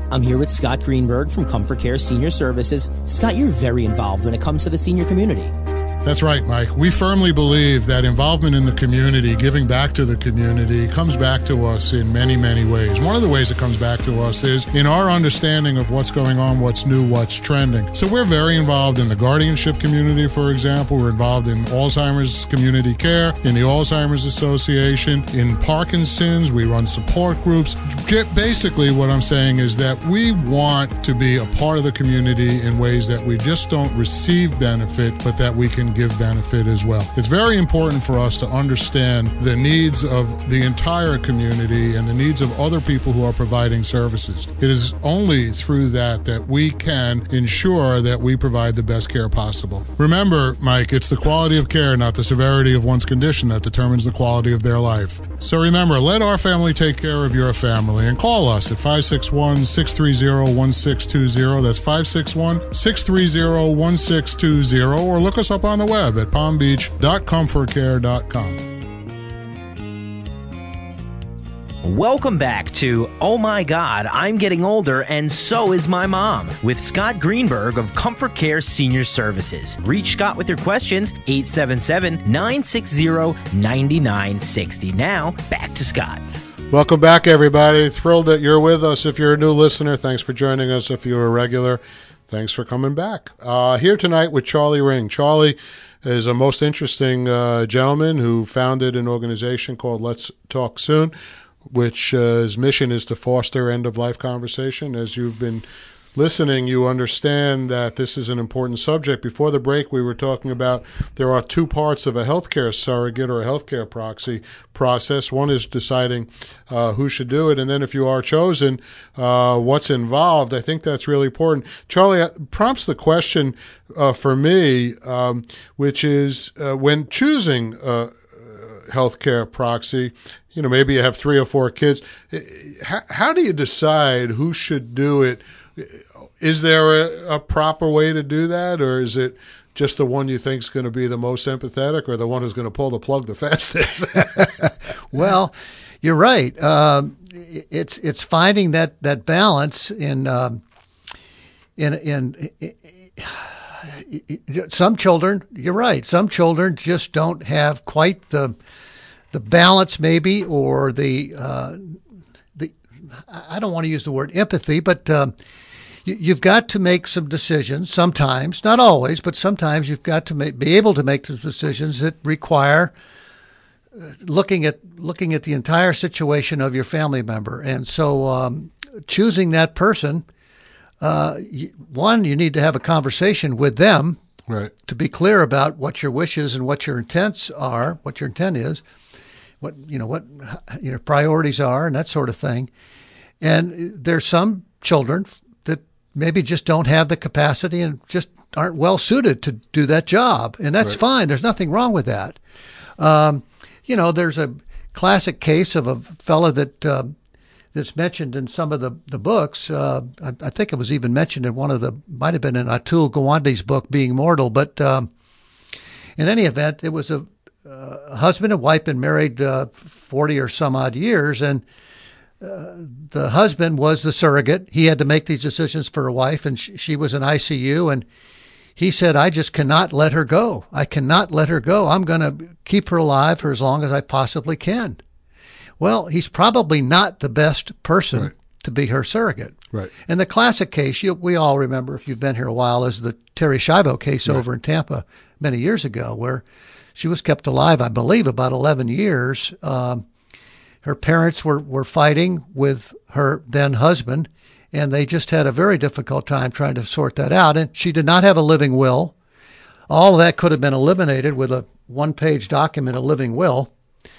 I'm here with Scott Greenberg from Comfort Care Senior Services. Scott, you're very involved when it comes to the senior community. That's right, Mike. We firmly believe that involvement in the community, giving back to the community, comes back to us in many, many ways. One of the ways it comes back to us is in our understanding of what's going on, what's new, what's trending. So we're very involved in the guardianship community, for example. We're involved in Alzheimer's community care, in the Alzheimer's Association, in Parkinson's. We run support groups. Basically, what I'm saying is that we want to be a part of the community in ways that we just don't receive benefit, but that we can give benefit as well. It's very important for us to understand the needs of the entire community and the needs of other people who are providing services. It is only through that that we can ensure that we provide the best care possible. Remember, Mike, it's the quality of care, not the severity of one's condition, that determines the quality of their life. So remember, let our family take care of your family and call us at five six one, six three zero, one six two zero. That's five six one, six three zero, one six two zero, or look us up on the web at palm beach dot comfort care dot com. Welcome back to Oh My God, I'm Getting Older and So Is My Mom with Scott Greenberg of Comfort Care Senior Services. Reach Scott with your questions, eight seven seven, nine six zero, nine nine six zero. Now, back to Scott. Welcome back, everybody. Thrilled that you're with us. If you're a new listener, thanks for joining us. If you're a regular, thanks for coming back. Uh, here tonight with Charlie Ring. Charlie is a most interesting uh, gentleman who founded an organization called Let's Talk Soon, which uh, his mission is to foster end-of-life conversation. As you've been listening, you understand that this is an important subject. Before the break, we were talking about there are two parts of a healthcare surrogate or a healthcare proxy process. One is deciding uh, who should do it, and then if you are chosen, uh, what's involved. I think that's really important. Charlie, prompts the question uh, for me, um, which is uh, when choosing a healthcare proxy, you know, maybe you have three or four kids. How, how do you decide who should do it? Is there a, a proper way to do that, or is it just the one you think is going to be the most sympathetic, or the one who's going to pull the plug the fastest? Well, you're right. Um, it's it's finding that that balance in um, in in. in Some children, you're right. Some children just don't have quite the the balance, maybe, or the uh, the. I don't want to use the word empathy, but um, you, you've got to make some decisions. Sometimes, not always, but sometimes you've got to make, be able to make those decisions that require uh, looking at looking at the entire situation of your family member. And so, um, choosing that person. Uh, one, you need to have a conversation with them, right, to be clear about what your wishes and what your intents are, what your intent is, what you know, what your priorities are, and that sort of thing. And there's some children that maybe just don't have the capacity and just aren't well suited to do that job, and that's right. fine. There's nothing wrong with that. Um, you know, there's a classic case of a fella that. Uh, that's mentioned in some of the, the books. Uh, I, I think it was even mentioned in one of the, might have been in Atul Gawande's book, Being Mortal. But um, in any event, it was a, a husband and wife been married uh, forty or some odd years. And uh, the husband was the surrogate. He had to make these decisions for a wife, and sh- she was in I C U. And he said, I just cannot let her go. I cannot let her go. I'm going to keep her alive for as long as I possibly can. Well, he's probably not the best person right. to be her surrogate. Right. And the classic case, you, we all remember, if you've been here a while, is the Terri Schiavo case right. over in Tampa many years ago, where she was kept alive, I believe, about eleven years. Um, her parents were, were fighting with her then husband, and they just had a very difficult time trying to sort that out. And she did not have a living will. All of that could have been eliminated with a one-page document, a living will.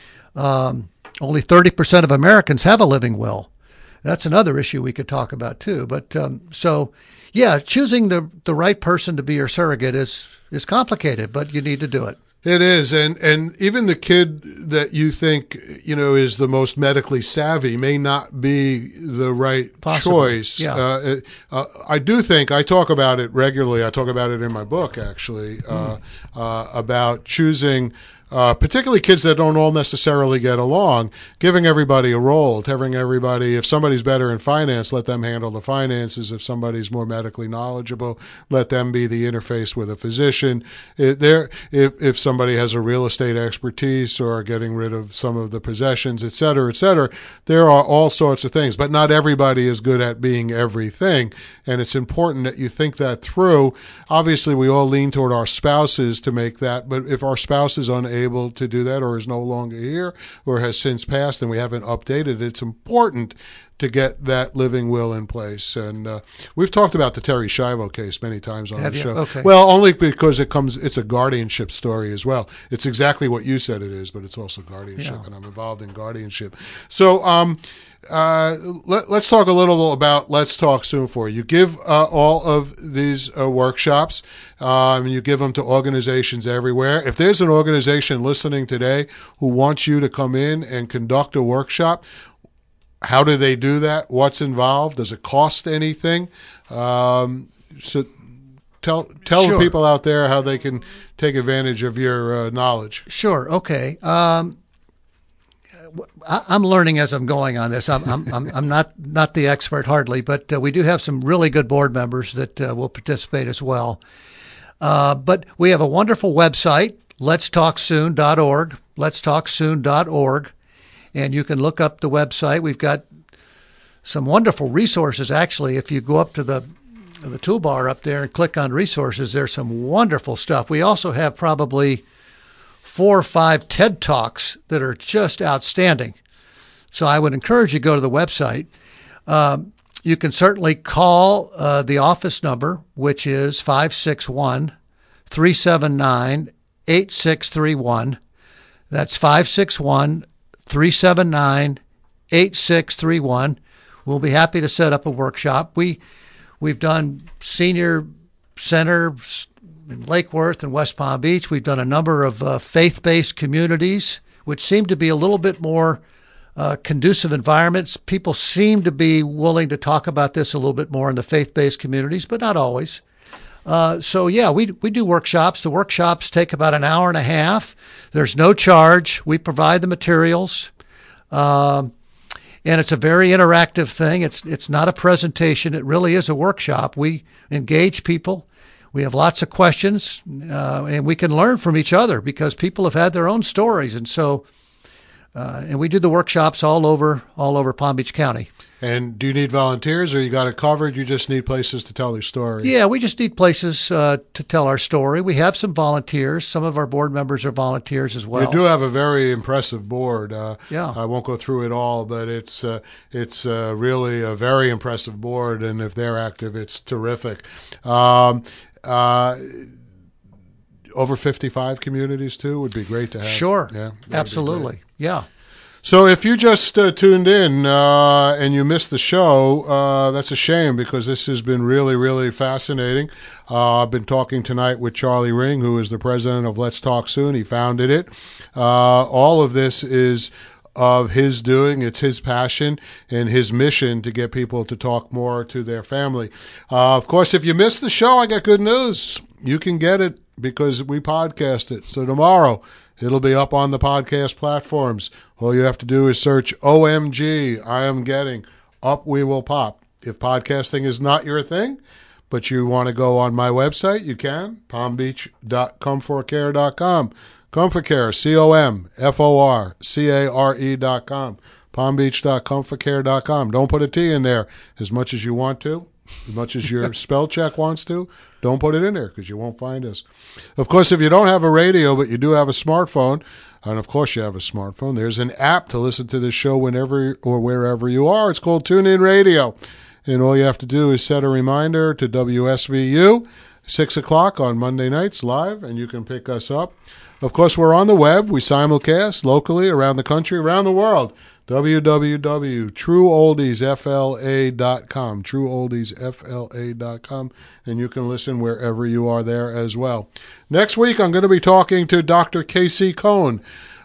Um, Only thirty percent of Americans have a living will. That's another issue we could talk about too. But um, so, yeah, choosing the, the right person to be your surrogate is is complicated, but you need to do it. It is, and and even the kid that you think you know is the most medically savvy may not be the right Possibly. choice. Yeah. Uh, uh, I do think I talk about it regularly. I talk about it in my book, actually, Mm. uh, uh, about choosing uh, particularly kids that don't all necessarily get along, giving everybody a role, telling everybody if somebody's better in finance, let them handle the finances. If somebody's more medically knowledgeable, let them be the interface with a physician. It, there, if, if somebody has a real estate expertise or getting rid of some of the possessions, et cetera, et cetera, there are all sorts of things. But not everybody is good at being everything, and it's important that you think that through. Obviously, we all lean toward our spouses to make that, but if our spouse is unable to do that or is no longer here or has since passed and we haven't updated it, it's important to get that living will in place. And uh, we've talked about the Terry Schiavo case many times on Have the you? show. Okay. Well, only because it comes, it's a guardianship story as well. It's exactly what you said it is, but it's also guardianship, Yeah. and I'm involved in guardianship. So um, uh, let, let's talk a little about Let's Talk Soon for you. You give uh, all of these uh, workshops, um, you give them to organizations everywhere. If there's an organization listening today who wants you to come in and conduct a workshop, how do they do that? What's involved? Does it cost anything? Um, so tell tell Sure. the people out there how they can take advantage of your uh, knowledge. Sure. Okay. Um, I, I'm learning as I'm going on this. I'm I'm I'm, I'm not not the expert hardly, but uh, we do have some really good board members that uh, will participate as well. Uh, but we have a wonderful website, lets talk soon dot org, lets talk soon dot org, and you can look up the website. We've got some wonderful resources. Actually, if you go up to the the toolbar up there and click on resources, there's some wonderful stuff. We also have probably four or five TED Talks that are just outstanding. So I would encourage you to go to the website. Um, you can certainly call uh, the office number, which is five six one, three seven nine, eight six three one. That's five six one, three seven nine, eight six three one. We'll be happy to set up a workshop. We, we've done senior centers in Lake Worth and West Palm Beach. We've done a number of uh, faith-based communities, which seem to be a little bit more uh, conducive environments. People seem to be willing to talk about this a little bit more in the faith-based communities, but not always. Uh, so, yeah, we we do workshops. The workshops take about an hour and a half. There's no charge. We provide the materials. Um, and it's a very interactive thing. It's it's not a presentation. It really is a workshop. We engage people. We have lots of questions, uh, and we can learn from each other because people have had their own stories. And so, uh, and we do the workshops all over all over Palm Beach County. And do you need volunteers, or you got it covered? You just need places to tell their story. Yeah, we just need places uh, to tell our story. We have some volunteers. Some of our board members are volunteers as well. You do have a very impressive board. Uh, Yeah. I won't go through it all, but it's uh, it's uh, really a very impressive board, and if they're active, it's terrific. Um, uh, over fifty-five communities too would be great to have. Sure. Yeah, that would be Absolutely. great. Yeah. So if you just uh, tuned in uh, and you missed the show, uh, that's a shame because this has been really, really fascinating. Uh, I've been talking tonight with Charlie Ring, who is the president of Let's Talk Soon. He founded it. Uh, all of this is of his doing. It's his passion and his mission to get people to talk more to their family. Uh, of course, if you missed the show, I got good news. You can get it because we podcast it. So tomorrow, it'll be up on the podcast platforms. All you have to do is search O M G, I am getting, up we will pop. If podcasting is not your thing, but you want to go on my website, you can, palm beach dot comfort care dot com. ComfortCare, C O M F O R C A R E dot com. palm beach dot comfort care dot com. Don't put a T in there as much as you want to, as much as your spell check wants to. Don't put it in there because you won't find us. Of course, if you don't have a radio, but you do have a smartphone, and of course you have a smartphone, there's an app to listen to the show whenever or wherever you are. It's called TuneIn Radio. And all you have to do is set a reminder to W S V U, six o'clock on Monday nights live, and you can pick us up. Of course, we're on the web. We simulcast locally, around the country, around the world. w w w dot true oldies f l a dot com. true oldies f l a dot com. And you can listen wherever you are there as well. Next week, I'm going to be talking to Doctor Casey Cohn.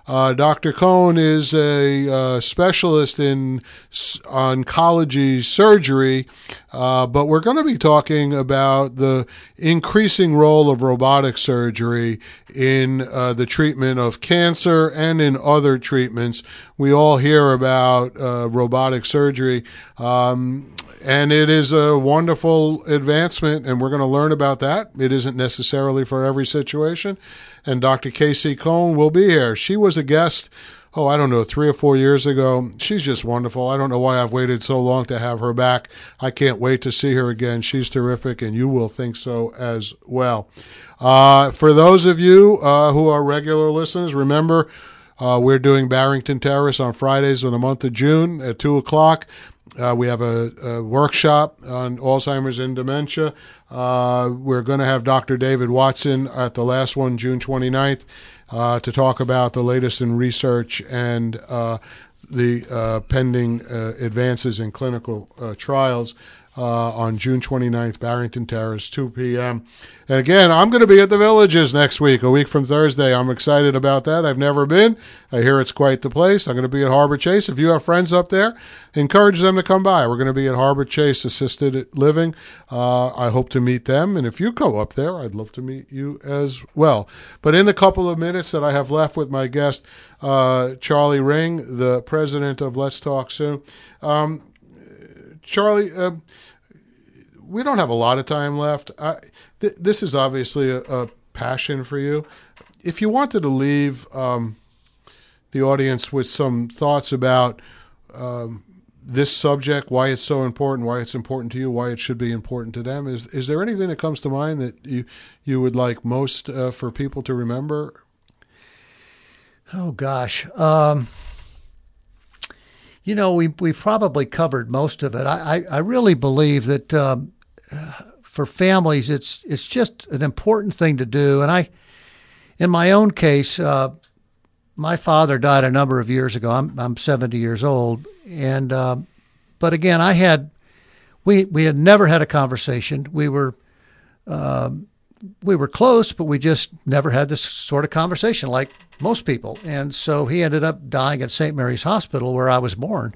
Uh, Doctor Cohn is a uh, specialist in s- oncology surgery, uh, but we're going to be talking about the increasing role of robotic surgery in uh, the treatment of cancer and in other treatments. We all hear about uh, robotic surgery. Um, And it is a wonderful advancement, and we're going to learn about that. It isn't necessarily for every situation. And Doctor Casey Cohn will be here. She was a guest, oh, I don't know, three or four years ago. She's just wonderful. I don't know why I've waited so long to have her back. I can't wait to see her again. She's terrific, and you will think so as well. Uh, for those of you uh, who are regular listeners, remember uh, we're doing Barrington Terrace on Fridays in the month of June at two o'clock. Uh, we have a, a workshop on Alzheimer's and dementia. Uh, we're going to have Doctor David Watson at the last one, June twenty-ninth, uh, to talk about the latest in research and uh, the uh, pending uh, advances in clinical uh, trials uh, on June twenty-ninth, Barrington Terrace, two p.m. And again, I'm going to be at the Villages next week, a week from Thursday. I'm excited about that. I've never been. I hear it's quite the place. I'm going to be at Harbor Chase. If you have friends up there, encourage them to come by. We're going to be at Harbor Chase Assisted Living. Uh, I hope to meet them. And if you go up there, I'd love to meet you as well. But in the couple of minutes that I have left with my guest, uh, Charlie Ring, the president of Let's Talk Soon. Um, Charlie, uh, we don't have a lot of time left. I, th- this is obviously a, a passion for you. If you wanted to leave um, the audience with some thoughts about um, this subject, why it's so important, why it's important to you, why it should be important to them, is is there anything that comes to mind that you you would like most uh, for people to remember? Oh gosh. Um, you know, we we probably covered most of it. I, I, I really believe that um, for families, it's it's just an important thing to do. And I, in my own case, uh, my father died a number of years ago. I'm I'm seventy years old, and uh, but again, I had we we had never had a conversation. We were uh, we were close, but we just never had this sort of conversation like most people. And so he ended up dying at Saint Mary's Hospital, where I was born.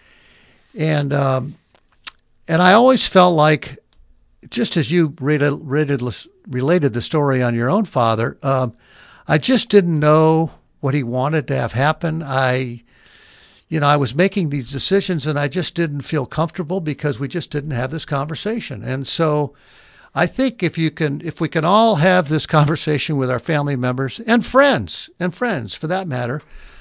And um, and I always felt like, just as you related, related the story on your own father, um, I just didn't know what he wanted to have happen. I, you know, I was making these decisions and I just didn't feel comfortable because we just didn't have this conversation. And so I think if you can, if we can all have this conversation with our family members and friends, and friends for that matter,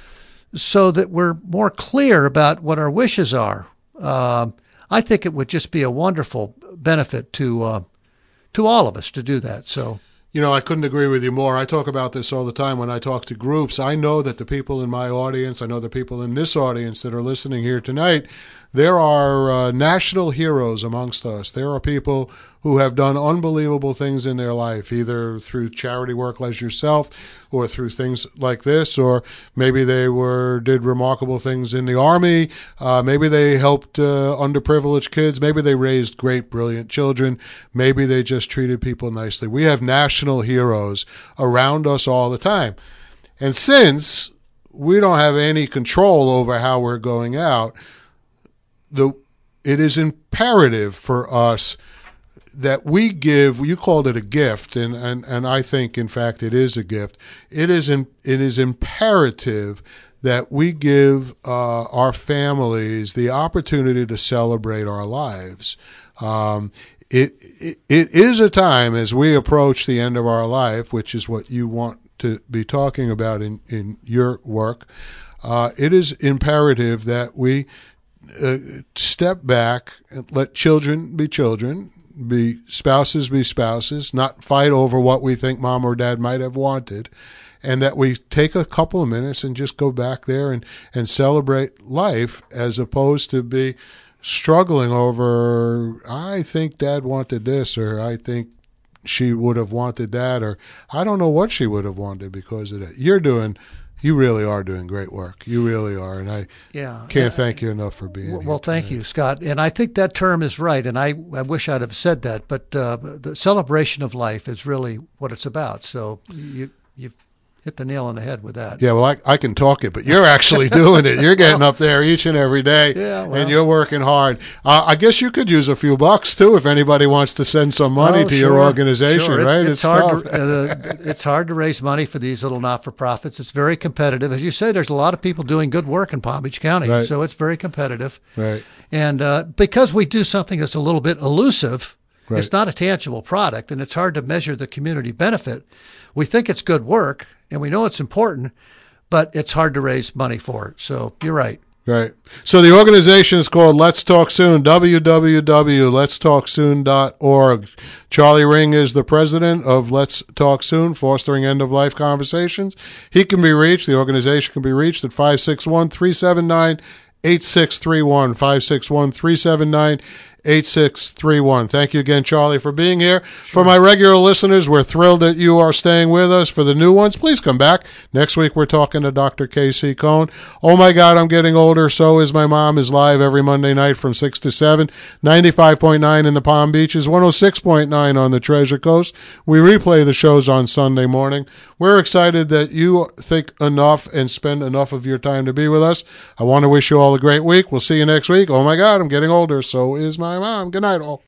so that we're more clear about what our wishes are, uh, I think it would just be a wonderful benefit to uh, to all of us to do that. So, you know, I couldn't agree with you more. I talk about this all the time when I talk to groups. I know that the people in my audience, I know the people in this audience that are listening here tonight, there are uh, national heroes amongst us. There are people who have done unbelievable things in their life, either through charity work like yourself or through things like this, or maybe they were did remarkable things in the Army. Uh, maybe they helped uh, underprivileged kids. Maybe they raised great, brilliant children. Maybe they just treated people nicely. We have national heroes around us all the time. And since we don't have any control over how we're going out, The, it is imperative for us that we give, you called it a gift, and, and, and I think, in fact, it is a gift. It is, in, it is imperative that we give uh, our families the opportunity to celebrate our lives. Um, it, it it is a time as we approach the end of our life, which is what you want to be talking about in, in your work. Uh, it is imperative that we Uh, step back and let children be children, be spouses be spouses, not fight over what we think mom or dad might have wanted, and that we take a couple of minutes and just go back there and, and celebrate life, as opposed to be struggling over, I think dad wanted this, or I think she would have wanted that, or I don't know what she would have wanted because of that. You're doing You really are doing great work. You really are, and I yeah. can't thank you enough for being well, here. Well, thank tonight. you, Scott. And I think that term is right, and I, I wish I'd have said that, but uh, the celebration of life is really what it's about. So you, you've hit the nail on the head with that. Yeah, well, I, I can talk it, but you're actually doing it. You're getting up there each and every day, yeah, well, and you're working hard. Uh, I guess you could use a few bucks, too, if anybody wants to send some money oh, to sure, your organization, sure. right? It's, it's, hard to, uh, it's hard to raise money for these little not-for-profits. It's very competitive. As you say, there's a lot of people doing good work in Palm Beach County, right. so it's very competitive. Right. And uh, because we do something that's a little bit elusive, right. It's not a tangible product, and it's hard to measure the community benefit. We think it's good work, and we know it's important, but it's hard to raise money for it. So you're right. Right. So the organization is called Let's Talk Soon, w w w dot lets talk soon dot org. Charlie Ring is the president of Let's Talk Soon, fostering end-of-life conversations. He can be reached, the organization can be reached at five six one, three seven nine, eight six three one, five six one, three seven nine, eight six three one. Thank you again, Charlie, for being here. Sure. For my regular listeners, we're thrilled that you are staying with us. For the new ones, please come back. Next week, we're talking to Doctor K C Cohn. Oh, my God, I'm getting older. So is my mom is live every Monday night from six to seven, ninety-five point nine in the Palm Beaches, one oh six point nine on the Treasure Coast. We replay the shows on Sunday morning. We're excited that you think enough and spend enough of your time to be with us. I want to wish you all a great week. We'll see you next week. Oh, my God, I'm getting older. So is my mom. Good night, all.